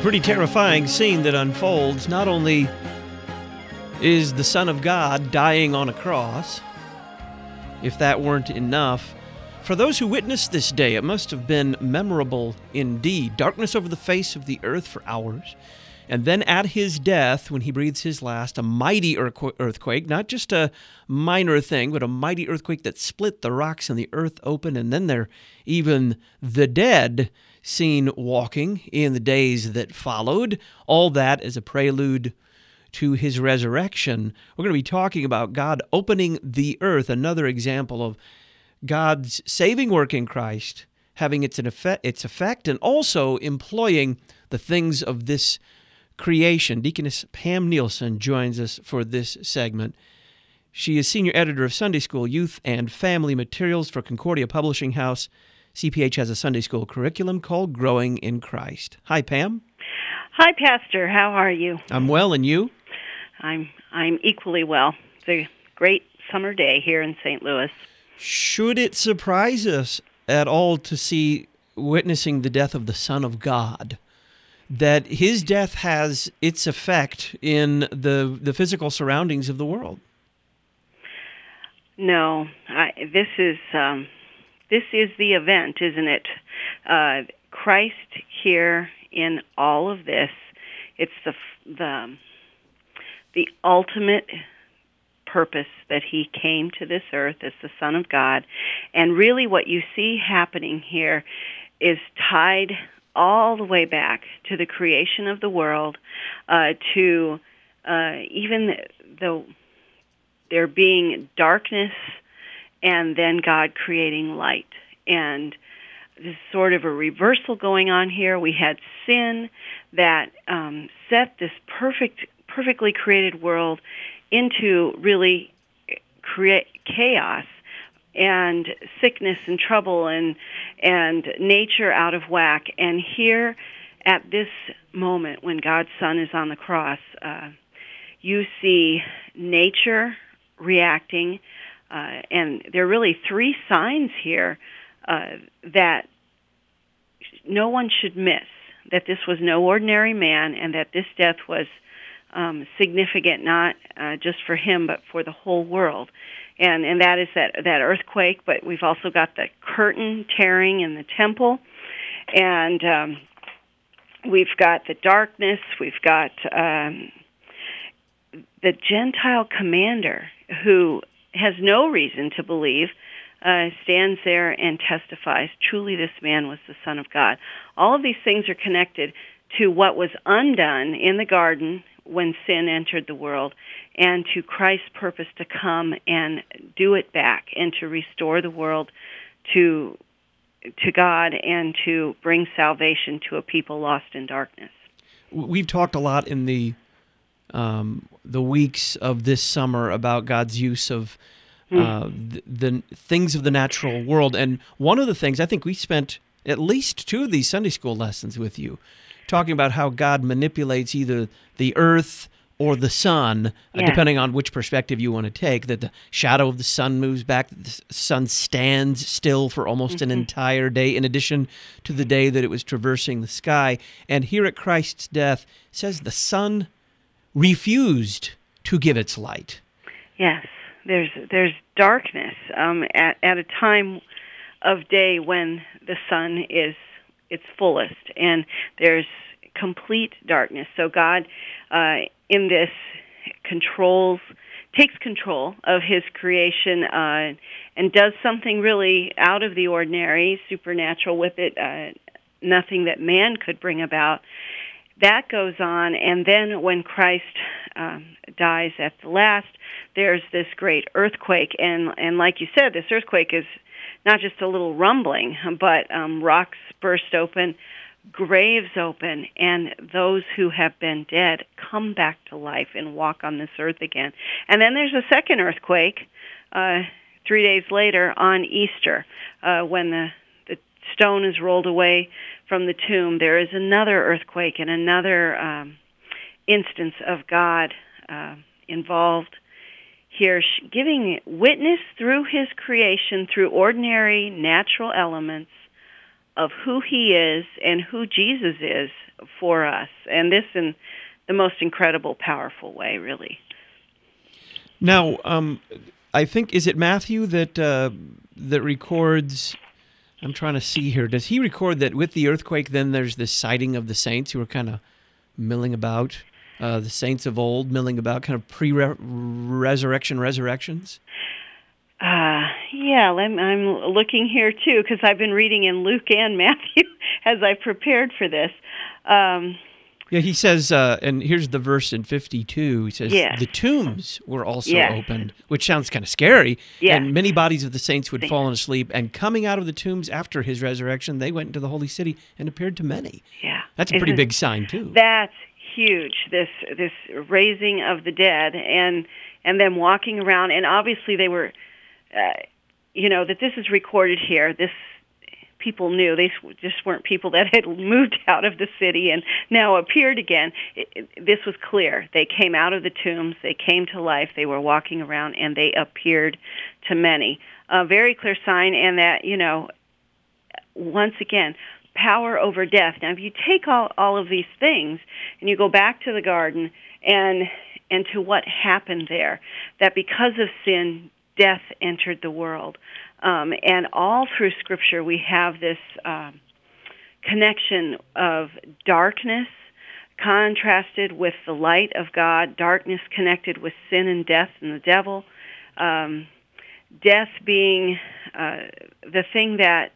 Pretty terrifying scene that unfolds. Not only is the Son of God dying on a cross, if that weren't enough, for those who witnessed this day, it must have been memorable indeed. Darkness over the face of the earth for hours. And then at his death, when he breathes his last, a mighty earthquake, not just a minor thing, but a mighty earthquake that split the rocks and the earth open. And then there even the dead seen walking in the days that followed. All that as a prelude to his resurrection. We're going to be talking about God opening the earth, another example of God's saving work in Christ, having its effect, and also employing the things of this creation. Deaconess Pam Nielsen joins us for this segment. She is senior editor of Sunday School, Youth, and Family Materials for Concordia Publishing House. CPH has a Sunday School curriculum called Growing in Christ. Hi, Pam. Hi, Pastor. How are you? I'm well, and you? I'm equally well. It's a great summer day here in St. Louis. Should it surprise us at all to see, witnessing the death of the Son of God, that his death has its effect in the physical surroundings of the world? No, this is the event, isn't it? Christ here in all of this. It's the ultimate purpose that he came to this earth as the Son of God. And really what you see happening here is tied all the way back to the creation of the world, to even though there being darkness and then God creating light. And there's sort of a reversal going on here. We had sin that set this perfectly created world into really chaos and sickness and trouble and nature out of whack. And here at this moment when God's Son is on the cross, you see nature reacting, and there are really three signs here that no one should miss, that this was no ordinary man and that this death was significant not just for him but for the whole world. And that is that earthquake, but we've also got the curtain tearing in the temple, and we've got the darkness, we've got the Gentile commander who has no reason to believe, stands there and testifies, truly this man was the Son of God. All of these things are connected to what was undone in the garden when sin entered the world, and to Christ's purpose to come and do it back and to restore the world to God and to bring salvation to a people lost in darkness. We've talked a lot in the weeks of this summer about God's use of the things of the natural world. And one of the things, I think we spent at least two of these Sunday school lessons with you, talking about how God manipulates either the earth or the sun, depending on which perspective you want to take, that the shadow of the sun moves back, that the sun stands still for almost an entire day, in addition to the day that it was traversing the sky. And here at Christ's death, it says the sun refused to give its light. Yes, there's darkness at a time of day when the sun is its fullest, and there's complete darkness. So God, in this, takes control of his creation and does something really out of the ordinary, supernatural with it, nothing that man could bring about. That goes on, and then when Christ dies at the last, there's this great earthquake, and like you said, this earthquake is not just a little rumbling, but rocks burst open, graves open, and those who have been dead come back to life and walk on this earth again. And then there's a second earthquake 3 days later on Easter, when the stone is rolled away from the tomb. There is another earthquake and another instance of God involved here, giving witness through his creation, through ordinary natural elements, of who he is and who Jesus is for us, and this in the most incredible, powerful way, really. Now, I think, is it Matthew that that records? I'm trying to see here. Does he record that with the earthquake? Then there's this sighting of the saints who are kind of milling about, the saints of old milling about, kind of resurrections. Yeah, I'm looking here too because I've been reading in Luke and Matthew as I prepared for this. Yeah, he says, and here's the verse in 52. He says, the tombs were also opened, which sounds kind of scary. Yes. And many bodies of the saints who had fallen asleep, and coming out of the tombs after his resurrection, they went into the holy city and appeared to many. Yeah, that's a pretty big sign too. That's huge. This raising of the dead and them walking around, and obviously they were, that this is recorded here. This. People knew. They just weren't people that had moved out of the city and now appeared again. This was clear. They came out of the tombs. They came to life. They were walking around, and they appeared to many. A very clear sign, and that, once again, power over death. Now, if you take all of these things and you go back to the garden and to what happened there, that because of sin, death entered the world. And all through Scripture, we have this connection of darkness contrasted with the light of God, darkness connected with sin and death and the devil, death being the thing that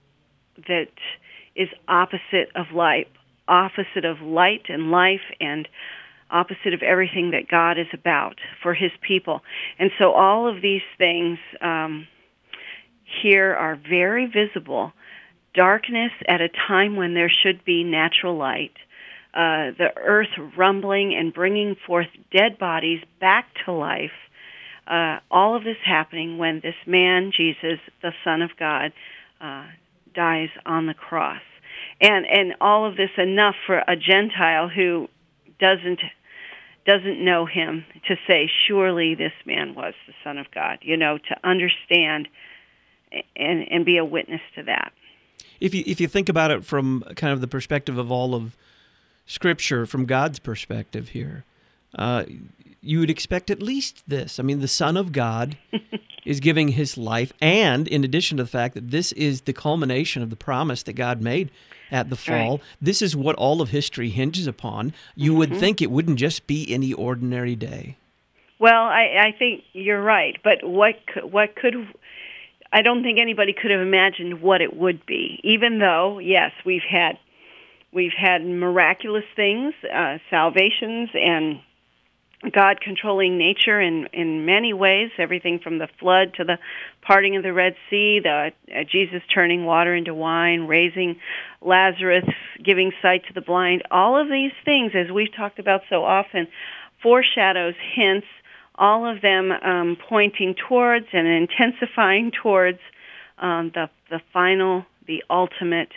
is opposite of light and life, and opposite of everything that God is about for His people. And so all of these things here are very visible. Darkness at a time when there should be natural light. The earth rumbling and bringing forth dead bodies back to life. All of this happening when this man, Jesus, the Son of God, dies on the cross. And all of this enough for a Gentile who doesn't know him to say, surely this man was the Son of God, to understand and be a witness to that. If you think about it from kind of the perspective of all of Scripture, from God's perspective here, you would expect at least this. I mean, the Son of God is giving His life, and in addition to the fact that this is the culmination of the promise that God made at the fall, right. This is what all of history hinges upon. You would think it wouldn't just be any ordinary day. Well, I think you're right, but what could I don't think anybody could have imagined what it would be, even though, yes, we've had miraculous things, salvations, and God controlling nature in many ways, everything from the flood to the parting of the Red Sea, Jesus turning water into wine, raising Lazarus, giving sight to the blind. All of these things, as we've talked about so often, foreshadows, hints, all of them pointing towards and intensifying towards the final, the ultimate,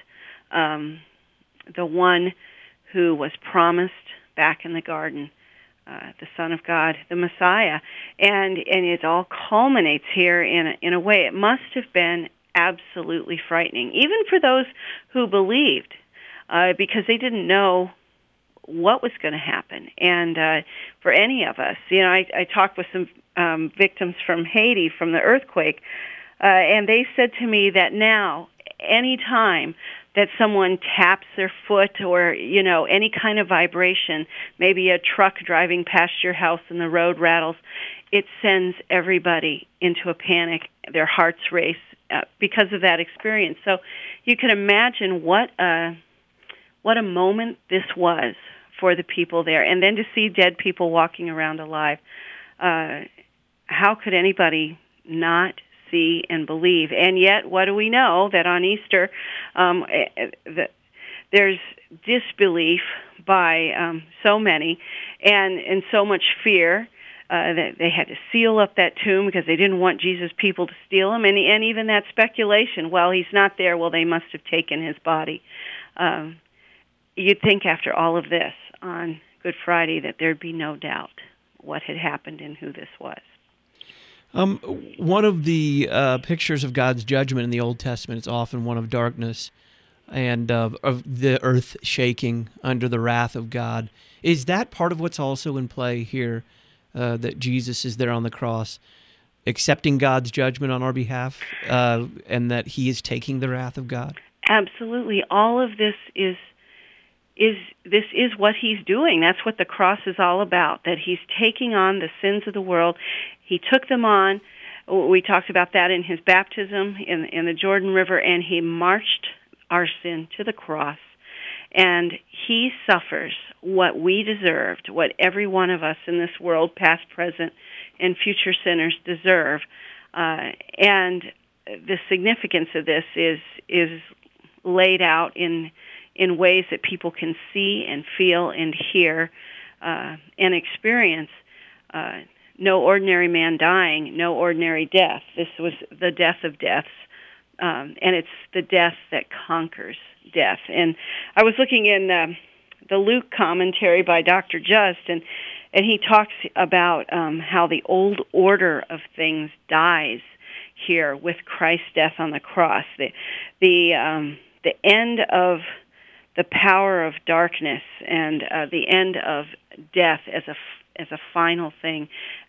the one who was promised back in the garden, the Son of God, the Messiah. And it all culminates here in a way. It must have been absolutely frightening, even for those who believed, because they didn't know what was going to happen. And for any of us, I talked with some victims from Haiti from the earthquake, and they said to me that now, any time that someone taps their foot or, any kind of vibration, maybe a truck driving past your house and the road rattles, it sends everybody into a panic. Their hearts race because of that experience. So you can imagine what a moment this was for the people there. And then to see dead people walking around alive, how could anybody not see and believe? And yet, what do we know? That on Easter, there's disbelief by so many and so much fear that they had to seal up that tomb because they didn't want Jesus' people to steal him. And even that speculation, well, he's not there, well, they must have taken his body. You'd think after all of this on Good Friday that there'd be no doubt what had happened and who this was. One of the pictures of God's judgment in the Old Testament is often one of darkness. and of the earth shaking under the wrath of God. Is that part of what's also in play here, that Jesus is there on the cross, accepting God's judgment on our behalf, and that he is taking the wrath of God? Absolutely. All of this is what he's doing. That's what the cross is all about, that he's taking on the sins of the world. He took them on. We talked about that in his baptism in the Jordan River, and he marched our sin to the cross. And he suffers what we deserved, what every one of us in this world, past, present, and future sinners deserve. And the significance of this is laid out in ways that people can see and feel and hear and experience. No ordinary man dying, no ordinary death. This was the death of deaths, and it's the death that conquers death. And I was looking in the Luke commentary by Dr. Just, and he talks about how the old order of things dies here with Christ's death on the cross. The end of the power of darkness and the end of death as a final thing.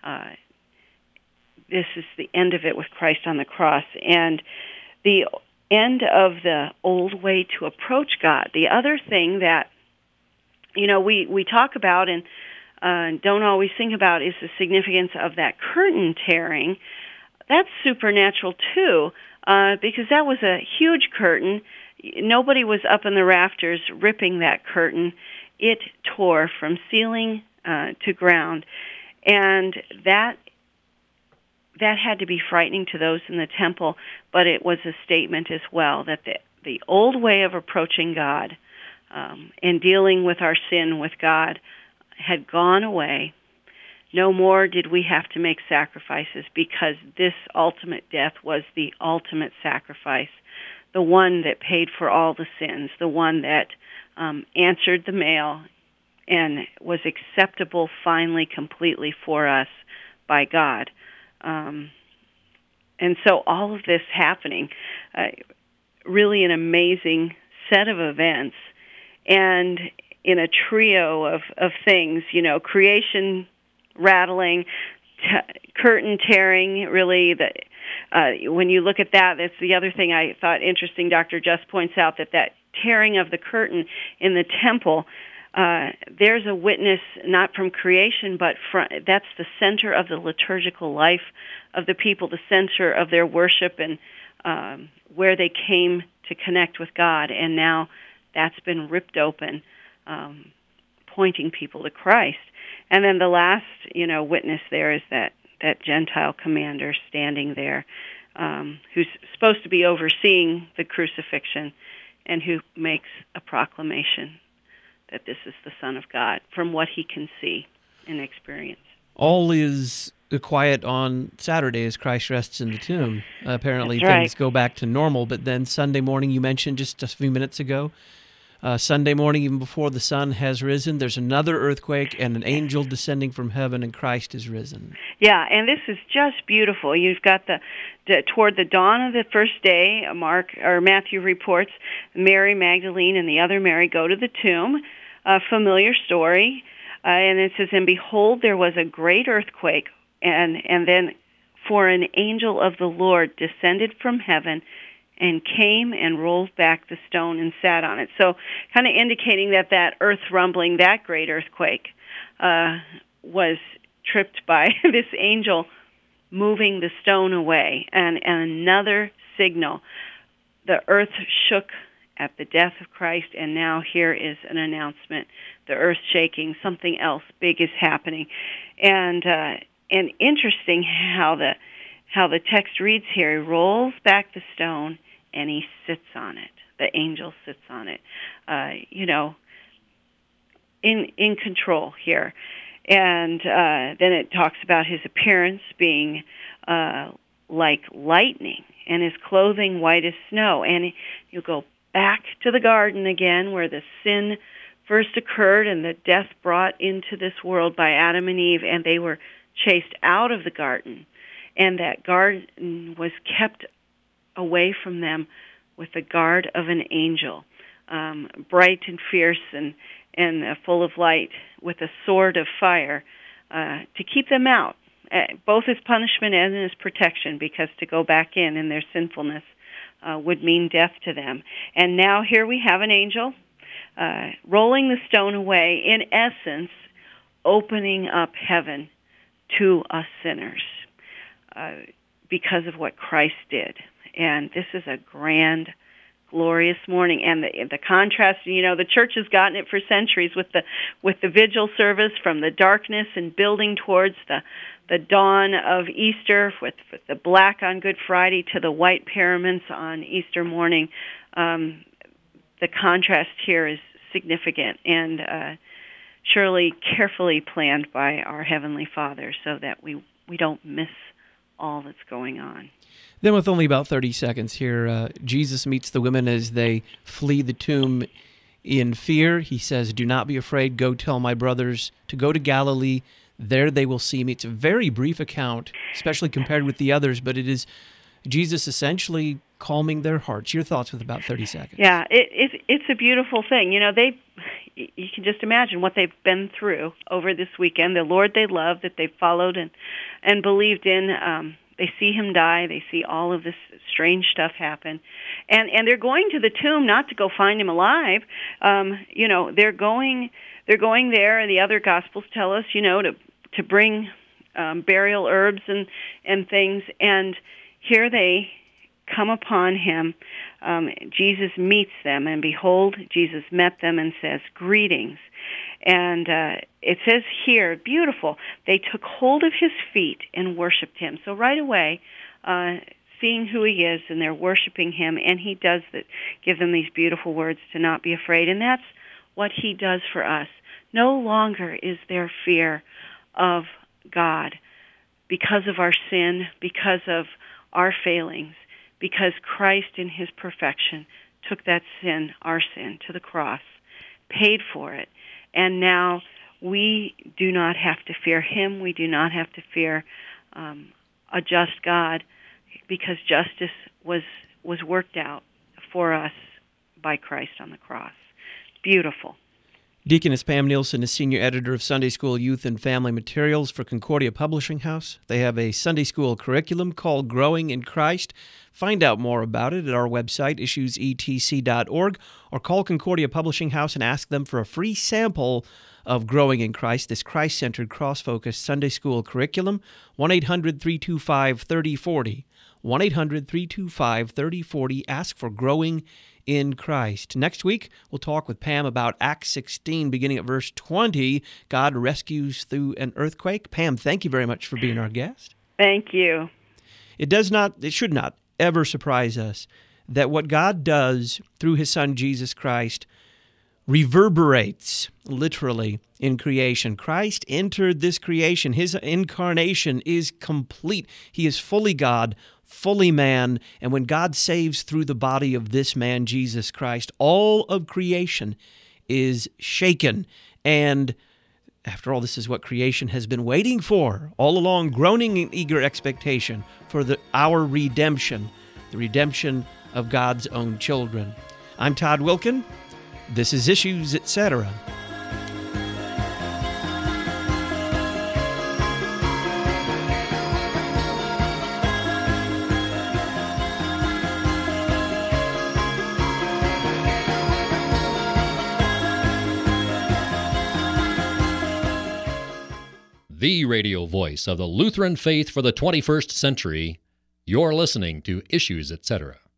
This is the end of it with Christ on the cross, and the end of the old way to approach God. The other thing that we talk about and don't always think about is the significance of that curtain tearing. That's supernatural too, because that was a huge curtain. Nobody was up in the rafters ripping that curtain. It tore from ceiling to ground, and that had to be frightening to those in the temple, but it was a statement as well that the old way of approaching God and dealing with our sin with God had gone away. No more did we have to make sacrifices, because this ultimate death was the ultimate sacrifice, the one that paid for all the sins, the one that answered the mail and was acceptable finally, completely for us by God. And so all of this happening, really an amazing set of events, and in a trio of things, creation rattling, curtain tearing, really, when you look at that, that's the other thing I thought interesting. Dr. Just points out that tearing of the curtain in the temple, there's a witness not from creation, but that's the center of the liturgical life of the people, the center of their worship, and where they came to connect with God. And now that's been ripped open, pointing people to Christ. And then the last, witness there is that Gentile commander standing there, who's supposed to be overseeing the crucifixion, and who makes a proclamation that this is the Son of God from what he can see and experience. All is quiet on Saturday as Christ rests in the tomb. Apparently That's right. Things go back to normal, but then Sunday morning, you mentioned just a few minutes ago, Sunday morning, even before the sun has risen, there's another earthquake and an angel descending from heaven, and Christ is risen. Yeah, and this is just beautiful. You've got toward the dawn of the first day, Matthew reports, Mary Magdalene and the other Mary go to the tomb. A familiar story, and it says, "And behold, there was a great earthquake, and then for an angel of the Lord descended from heaven and came and rolled back the stone and sat on it." So kind of indicating that earth rumbling, that great earthquake, was tripped by this angel moving the stone away. And another signal. The earth shook at the death of Christ, and now here is an announcement. The earth shaking, something else big is happening. And interesting how the text reads here. He rolls back the stone, and he sits on it. The angel sits on it, in control here. And then it talks about his appearance being like lightning, and his clothing white as snow. And you go back to the garden again, where the sin first occurred and the death brought into this world by Adam and Eve, and they were chased out of the garden. And that garden was kept away from them with the guard of an angel. bright and fierce and full of light with a sword of fire to keep them out, both as punishment and as protection, because to go back in their sinfulness would mean death to them. And now here we have an angel rolling the stone away, in essence, opening up heaven to us sinners because of what Christ did. And this is a grand, glorious morning. And the contrast, the church has gotten it for centuries with the vigil service, from the darkness and building towards the dawn of Easter, with the black on Good Friday to the white paraments on Easter morning. The contrast here is significant and surely carefully planned by our Heavenly Father so that we don't miss all that's going on. Then, with only about 30 seconds here, Jesus meets the women as they flee the tomb in fear. He says, "Do not be afraid. Go tell my brothers to go to Galilee. There they will see me." It's a very brief account, especially compared with the others, but it is Jesus essentially calming their hearts. Your thoughts with about 30 seconds. Yeah, it's a beautiful thing. You can just imagine what they've been through over this weekend. The Lord they love, that they've followed and believed in, they see him die. They see all of this strange stuff happen. And they're going to the tomb not to go find him alive. They're going there, and the other Gospels tell us, to bring burial herbs and things. And here they come upon him. Jesus meets them, and behold, Jesus met them and says, "Greetings." And it says here, beautiful, they took hold of his feet and worshipped him. So right away, seeing who he is, and they're worshiping him, and he does give them these beautiful words to not be afraid. And that's what he does for us. No longer is there fear of God because of our sin, because of our failings, because Christ in his perfection took that sin, our sin, to the cross, paid for it. And now we do not have to fear him. We do not have to fear a just God, because justice was worked out for us by Christ on the cross. Beautiful. Deaconess Pam Nielsen is senior editor of Sunday School Youth and Family Materials for Concordia Publishing House. They have a Sunday school curriculum called Growing in Christ. Find out more about it at our website, issuesetc.org, or call Concordia Publishing House and ask them for a free sample of Growing in Christ, this Christ-centered, cross-focused Sunday school curriculum. 1-800-325-3040. 1-800-325-3040. Ask for Growing in Christ. Next week, we'll talk with Pam about Acts 16, beginning at verse 20. God rescues through an earthquake. Pam, thank you very much for being our guest. Thank you. It should not ever surprise us that what God does through his Son, Jesus Christ, reverberates literally in creation. Christ entered this creation. His incarnation is complete. He is fully God, fully man, and when God saves through the body of this man, Jesus Christ, all of creation is shaken. And after all, this is what creation has been waiting for all along, groaning in eager expectation for our redemption, the redemption of God's own children. I'm Todd Wilkin. This is Issues, Etc. The radio voice of the Lutheran faith for the 21st century. You're listening to Issues, Etc.